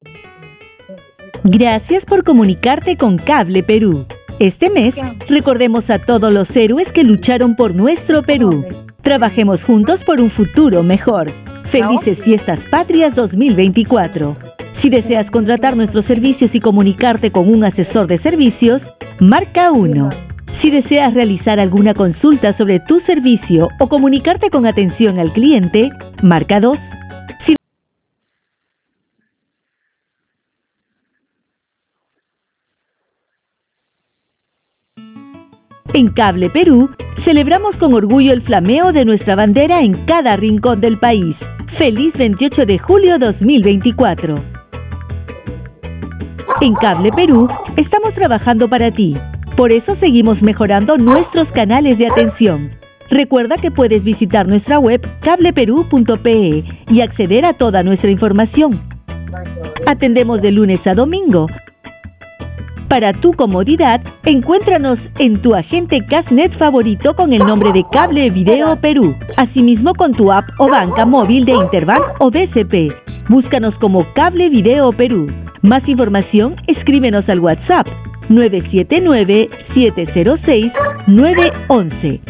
Gracias por comunicarte con Cable Perú. Este mes, recordemos a todos los héroes que lucharon por nuestro Perú. Trabajemos juntos por un futuro mejor. Felices Fiestas Patrias 2024. Si deseas contratar nuestros servicios y comunicarte con un asesor de servicios, marca 1. Si deseas realizar alguna consulta sobre tu servicio o comunicarte con atención al cliente, marca 2. En Cable Perú, celebramos con orgullo el flameo de nuestra bandera en cada rincón del país. ¡Feliz 28 de julio 2024! En Cable Perú, estamos trabajando para ti. Por eso seguimos mejorando nuestros canales de atención. Recuerda que puedes visitar nuestra web cableperú.pe y acceder a toda nuestra información. Atendemos de lunes a domingo. Para tu comodidad, encuéntranos en tu agente Casnet favorito con el nombre de Cable Video Perú. Asimismo con tu app o banca móvil de Interbank o BCP. Búscanos como Cable Video Perú. Más información, escríbenos al WhatsApp 979-706-911.